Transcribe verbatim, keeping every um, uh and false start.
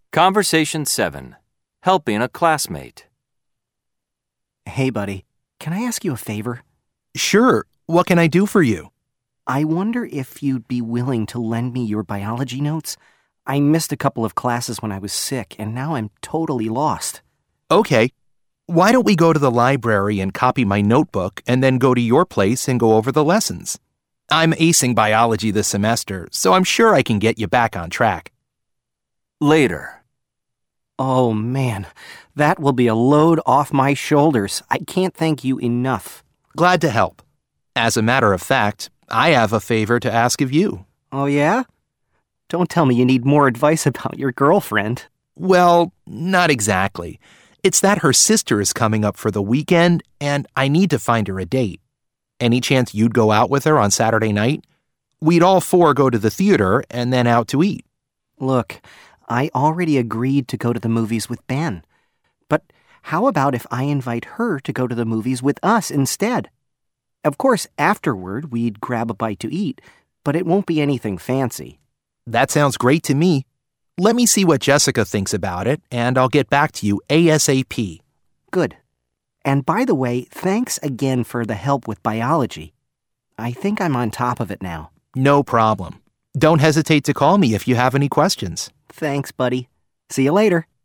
Conversation seven. Helping a classmate. Hey, buddy, can I ask you a favor? Sure. What can I do for you? I wonder if you'd be willing to lend me your biology notes. I missed a couple of classes when I was sick, and now I'm totally lost. Okay. Why don't we go to the library and copy my notebook and then go to your place and go over the lessons? I'm acing biology this semester, so I'm sure I can get you back on track. Later. Oh, man, that will be a load off my shoulders. I can't thank you enough. Glad to help. As a matter of fact, I have a favor to ask of you. Oh, yeah? Don't tell me you need more advice about your girlfriend. Well, not exactly. It's that her sister is coming up for the weekend, and I need to find her a date. Any chance you'd go out with her on Saturday night? We'd all four go to the theater and then out to eat. Look, I already agreed to go to the movies with Ben. But how about if I invite her to go to the movies with us instead? Of course, afterward, we'd grab a bite to eat, but it won't be anything fancy. That sounds great to me. Let me see what Jessica thinks about it, and I'll get back to you ASAP. Good. And by the way, thanks again for the help with biology. I think I'm on top of it now. No problem. Don't hesitate to call me if you have any questions. Thanks, buddy. See you later.